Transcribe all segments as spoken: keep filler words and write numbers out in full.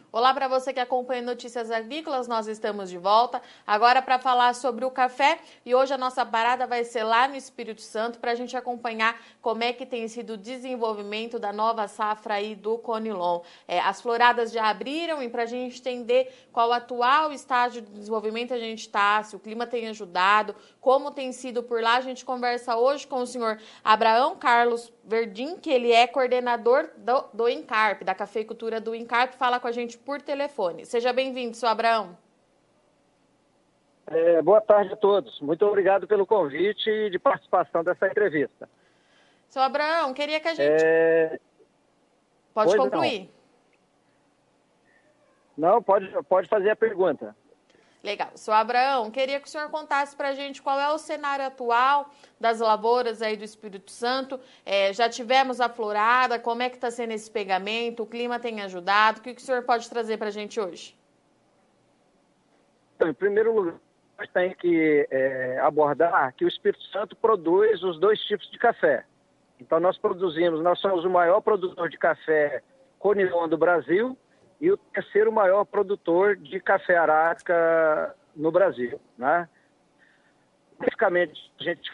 Olá para você que acompanha Notícias Agrícolas, nós estamos de volta agora para falar sobre o café e hoje a nossa parada vai ser lá no Espírito Santo para a gente acompanhar como é que tem sido o desenvolvimento da nova safra aí do Conilon. É, as floradas já abriram e para a gente entender qual o atual estágio de desenvolvimento a gente está, se o clima tem ajudado, como tem sido por lá, a gente conversa hoje com o senhor Abraão Carlos Verdim, que ele é coordenador do, do Encarp, da cafeicultura do Encarp, fala com a gente por telefone. Seja bem-vindo, senhor Abraão. É, boa tarde a todos. Muito obrigado pelo convite e de participação dessa entrevista. Senhor Abraão, queria que a gente... É... Pode pois concluir. Não, não pode, pode fazer a pergunta. Legal. Senhor Abraão, queria que o senhor contasse para a gente qual é o cenário atual das lavouras aí do Espírito Santo. É, já tivemos a florada, como é que está sendo esse pegamento? O clima tem ajudado? O que, que o senhor pode trazer para a gente hoje? Então, em primeiro lugar, a gente tem que é, abordar que o Espírito Santo produz os dois tipos de café. Então, nós produzimos, nós somos o maior produtor de café Conilon do Brasil e o terceiro maior produtor de café arábica no Brasil, né? Basicamente, a gente,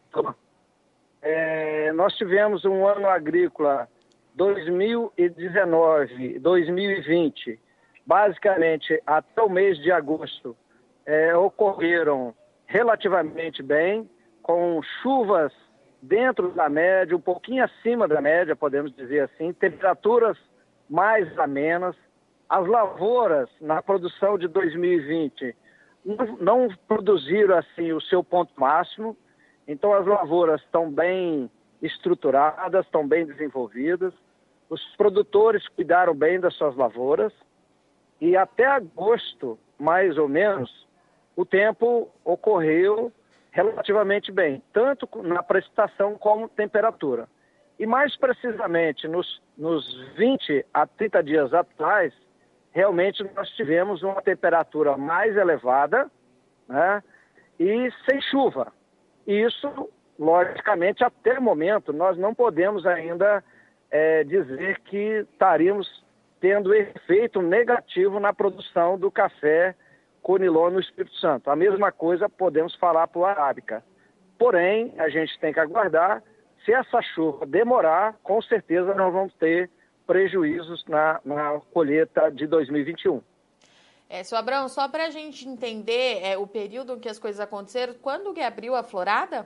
é, nós tivemos um ano agrícola dois mil e dezenove, dois mil e vinte, basicamente até o mês de agosto, é, ocorreram relativamente bem, com chuvas dentro da média, um pouquinho acima da média, podemos dizer assim, temperaturas mais amenas. As lavouras, na produção de dois mil e vinte, não, não produziram assim o seu ponto máximo. Então, as lavouras estão bem estruturadas, estão bem desenvolvidas. Os produtores cuidaram bem das suas lavouras. E até agosto, mais ou menos, o tempo ocorreu relativamente bem, tanto na precipitação como temperatura. E mais precisamente, nos, nos vinte a trinta dias atuais, realmente nós tivemos uma temperatura mais elevada, né, e sem chuva. Isso, logicamente, até o momento, nós não podemos ainda é, dizer que estaríamos tendo efeito negativo na produção do café Conilon no Espírito Santo. A mesma coisa podemos falar para o arábica. Porém, a gente tem que aguardar. Se essa chuva demorar, com certeza nós vamos ter prejuízos na, na colheita de dois mil e vinte e um. É, senhor Abraão, só para a gente entender é, o período em que as coisas aconteceram, quando que abriu a florada?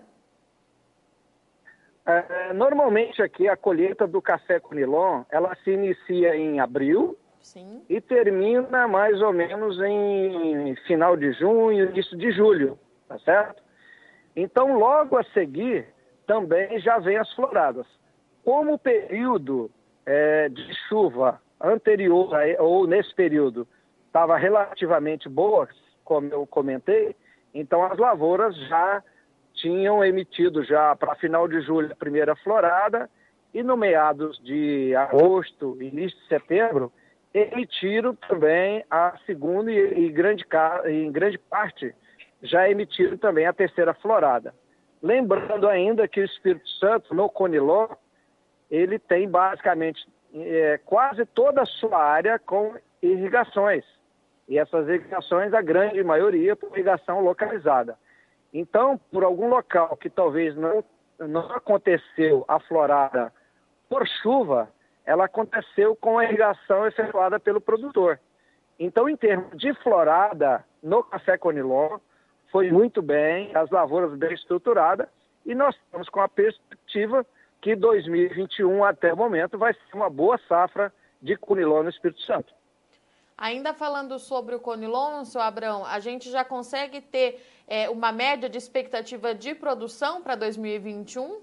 É, normalmente aqui a colheita do café Conilon, ela se inicia em abril. Sim. E termina mais ou menos em final de junho, início de julho, tá certo? Então, logo a seguir, também já vem as floradas. Como o período é, de chuva anterior, ou nesse período, estava relativamente boa, como eu comentei, então as lavouras já tinham emitido já para final de julho a primeira florada e no meados de agosto, início de setembro, emitiram também a segunda e, e grande, em grande parte já emitiram também a terceira florada. Lembrando ainda que o Espírito Santo, no Conilon, ele tem basicamente é, quase toda a sua área com irrigações. E essas irrigações, a grande maioria, por irrigação localizada. Então, por algum local que talvez não, não aconteceu a florada por chuva, ela aconteceu com a irrigação efetuada pelo produtor. Então, em termos de florada, no café Conilon, foi muito bem, as lavouras bem estruturadas, e nós estamos com a perspectiva que dois mil e vinte e um, até o momento, vai ser uma boa safra de Conilon no Espírito Santo. Ainda falando sobre o Conilon, senhor Abraão, a gente já consegue ter é, uma média de expectativa de produção para dois mil e vinte e um?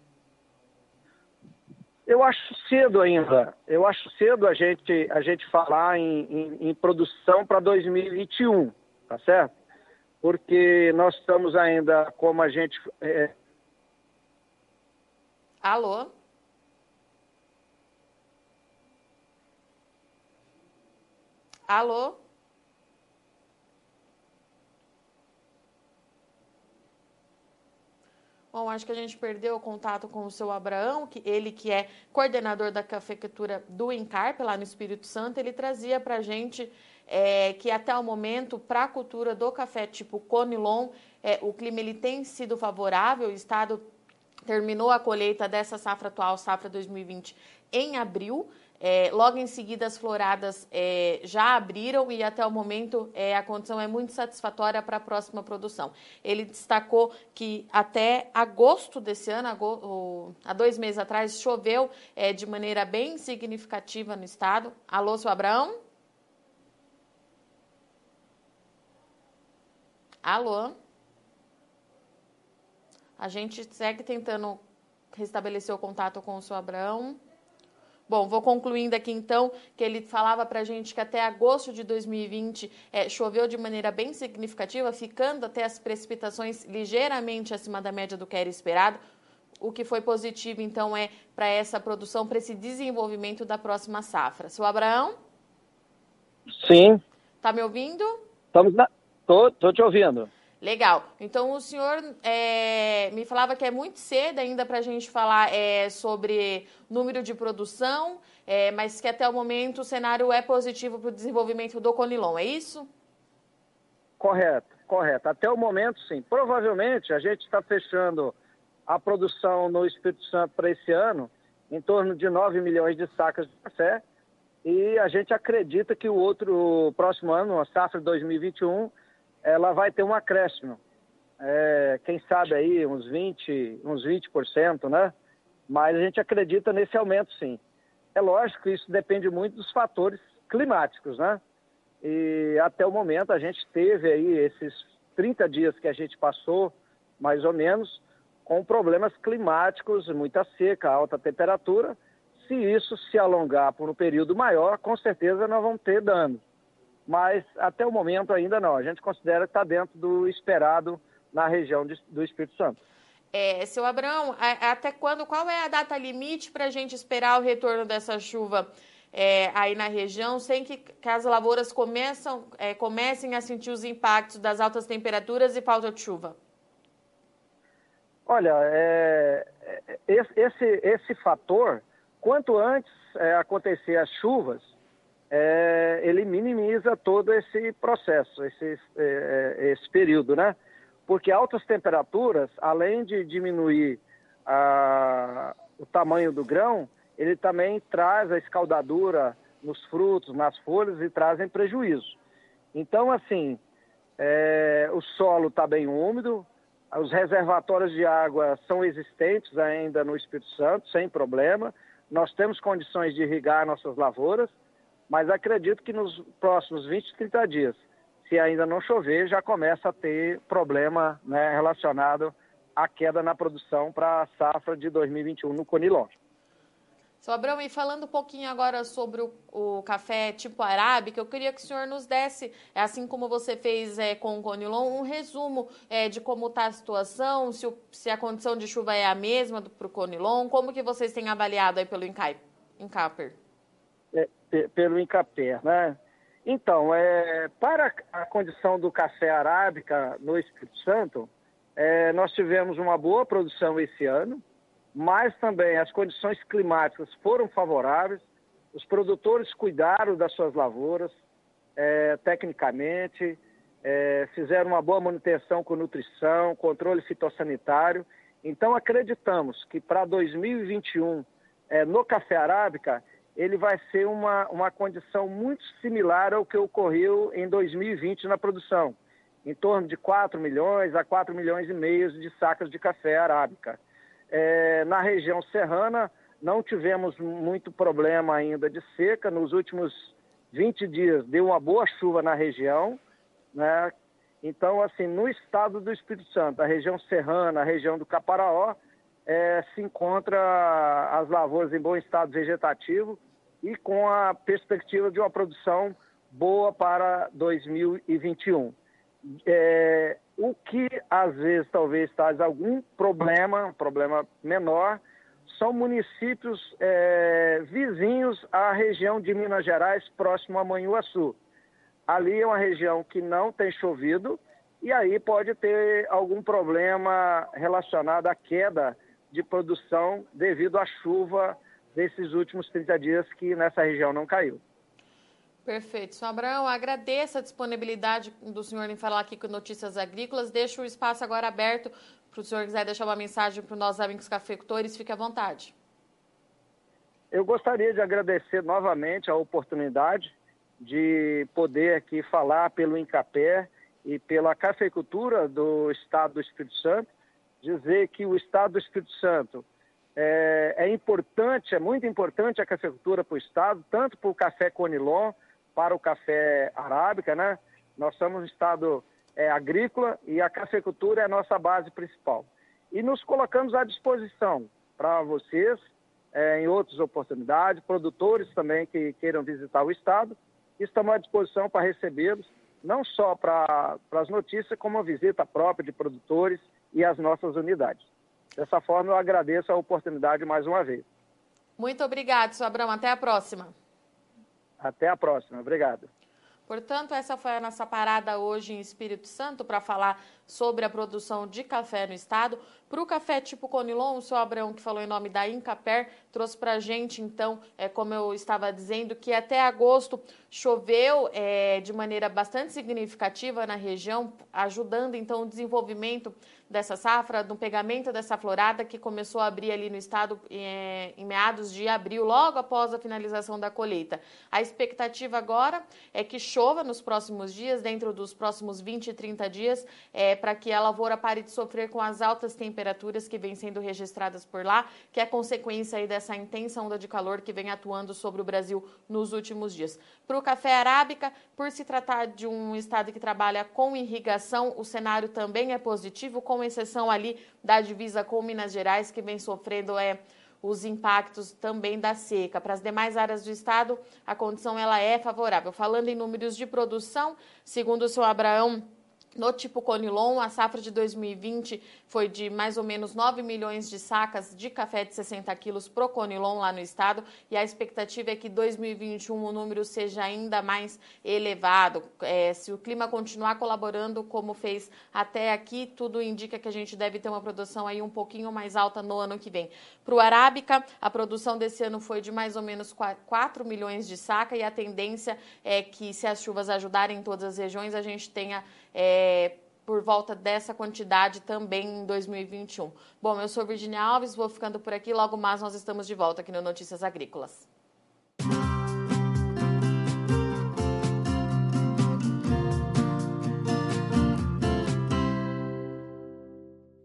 Eu acho cedo ainda. Eu acho cedo a gente, a gente falar em, em, em produção para dois mil e vinte e um, tá certo? Porque nós estamos ainda, como a gente... É... Alô? Alô? Bom, acho que a gente perdeu o contato com o seu Abraão, que ele que é coordenador da cafeicultura do Encarpe, lá no Espírito Santo, ele trazia para a gente é, que até o momento, para a cultura do café tipo Conilon, é, o clima ele tem sido favorável, o estado terminou a colheita dessa safra atual, safra dois mil e vinte, em abril. É, logo em seguida, as floradas é, já abriram e até o momento é, a condição é muito satisfatória para a próxima produção. Ele destacou que até agosto desse ano, agosto, há dois meses atrás, choveu é, de maneira bem significativa no estado. Alô, seu Abraão? Alô? A gente segue tentando restabelecer o contato com o seu Abraão. Bom, vou concluindo aqui então, que ele falava para a gente que até agosto de dois mil e vinte é, choveu de maneira bem significativa, ficando até as precipitações ligeiramente acima da média do que era esperado. O que foi positivo, então, é para essa produção, para esse desenvolvimento da próxima safra. Seu Abraão? Sim. Está me ouvindo? Estamos na... Tô, tô te ouvindo. Legal. Então, o senhor é, me falava que é muito cedo ainda para a gente falar é, sobre número de produção, é, mas que até o momento o cenário é positivo para o desenvolvimento do Conilon, é isso? Correto, correto. Até o momento, sim. Provavelmente, a gente está fechando a produção no Espírito Santo para esse ano em torno de nove milhões de sacas de café e a gente acredita que o outro o próximo ano, a safra dois mil e vinte e um, ela vai ter um acréscimo, é, quem sabe aí uns vinte por cento, né? Mas a gente acredita nesse aumento, sim. É lógico que isso depende muito dos fatores climáticos, né? E até o momento a gente teve aí esses trinta dias que a gente passou, mais ou menos, com problemas climáticos, muita seca, alta temperatura. Se isso se alongar por um período maior, com certeza nós vamos ter dano. Mas até o momento ainda não. A gente considera que está dentro do esperado na região de, do Espírito Santo. É, seu Abraão, até quando, qual é a data limite para a gente esperar o retorno dessa chuva é, aí na região, sem que, que as lavouras começam, é, comecem a sentir os impactos das altas temperaturas e falta de chuva? Olha, é, esse, esse, esse fator, quanto antes é, acontecer as chuvas, É, ele minimiza todo esse processo, esse, é, esse período, né? Porque altas temperaturas, além de diminuir a, o tamanho do grão, ele também traz a escaldadura nos frutos, nas folhas e trazem prejuízo. Então, assim, é, o solo está bem úmido, os reservatórios de água são existentes ainda no Espírito Santo, sem problema. Nós temos condições de irrigar nossas lavouras, mas acredito que nos próximos vinte, trinta dias, se ainda não chover, já começa a ter problema, né, relacionado à queda na produção para a safra de dois mil e vinte e um no Conilon. Seu Abraão, e falando um pouquinho agora sobre o, o café tipo arábica, eu queria que o senhor nos desse, assim como você fez é, com o Conilon, um resumo é, de como está a situação, se, o, se a condição de chuva é a mesma para o Conilon, como que vocês têm avaliado aí pelo Encarper? É, pelo Encarper, né? Então, é, para a condição do café arábica no Espírito Santo, é, nós tivemos uma boa produção esse ano, mas também as condições climáticas foram favoráveis, os produtores cuidaram das suas lavouras, é, tecnicamente, é, fizeram uma boa manutenção com nutrição, controle fitossanitário. Então, acreditamos que para dois mil e vinte e um, é, no café arábica, ele vai ser uma, uma condição muito similar ao que ocorreu em dois mil e vinte na produção, em torno de quatro milhões a quatro milhões e meio de sacas de café arábica. É, na região serrana, não tivemos muito problema ainda de seca. Nos últimos vinte dias deu uma boa chuva na região, né? Então, assim, no estado do Espírito Santo, a região serrana, a região do Caparaó, é, se encontra as lavouras em bom estado vegetativo e com a perspectiva de uma produção boa para dois mil e vinte e um. É, o que às vezes talvez traz algum problema, um problema menor, são municípios é, vizinhos à região de Minas Gerais, próximo a Manhuaçu. Ali é uma região que não tem chovido e aí pode ter algum problema relacionado à queda de produção devido à chuva desses últimos trinta dias que nessa região não caiu. Perfeito. Senhor Abraão, agradeço a disponibilidade do senhor em falar aqui com Notícias Agrícolas. Deixo o espaço agora aberto para o senhor quiser deixar uma mensagem para os nossos amigos cafeicultores. Fique à vontade. Eu gostaria de agradecer novamente a oportunidade de poder aqui falar pelo INCAPER e pela cafeicultura do Estado do Espírito Santo, dizer que o Estado do Espírito Santo é, é importante, é muito importante a cafeicultura para o Estado, tanto para o café Conilon, para o café arábica, né? Nós somos um Estado é, agrícola e a cafeicultura é a nossa base principal. E nos colocamos à disposição para vocês, é, em outras oportunidades, produtores também que queiram visitar o Estado, estamos à disposição para recebê-los, não só para as notícias, como a visita própria de produtores e as nossas unidades. Dessa forma, eu agradeço a oportunidade mais uma vez. Muito obrigado, senhor Abraão. Até a próxima. Até a próxima. Obrigado. Portanto, essa foi a nossa parada hoje em Espírito Santo para falar sobre a produção de café no estado. Para o café tipo Conilon, o senhor Abraão, que falou em nome da INCAPER, trouxe para a gente, então, é, como eu estava dizendo, que até agosto choveu é, de maneira bastante significativa na região, ajudando, então, o desenvolvimento dessa safra, do pegamento dessa florada que começou a abrir ali no estado é, em meados de abril, logo após a finalização da colheita. A expectativa agora é que chova nos próximos dias, dentro dos próximos vinte e trinta dias, é, para que a lavoura pare de sofrer com as altas temperaturas que vêm sendo registradas por lá, que é consequência aí dessa intensa onda de calor que vem atuando sobre o Brasil nos últimos dias. Para o café arábica, por se tratar de um estado que trabalha com irrigação, o cenário também é positivo, com exceção ali da divisa com Minas Gerais, que vem sofrendo é, os impactos também da seca. Para as demais áreas do estado, a condição ela é favorável. Falando em números de produção, segundo o senhor Abraão, no tipo Conilon, a safra de dois mil e vinte foi de mais ou menos nove milhões de sacas de café de sessenta quilos pro Conilon lá no estado, e a expectativa é que dois mil e vinte e um o número seja ainda mais elevado. É, se o clima continuar colaborando como fez até aqui, tudo indica que a gente deve ter uma produção aí um pouquinho mais alta no ano que vem. Para o arábica, a produção desse ano foi de mais ou menos quatro milhões de saca, e a tendência é que, se as chuvas ajudarem em todas as regiões, a gente tenha É, por volta dessa quantidade também em dois mil e vinte e um. Bom, eu sou Virginia Alves, vou ficando por aqui. Logo mais nós estamos de volta aqui no Notícias Agrícolas.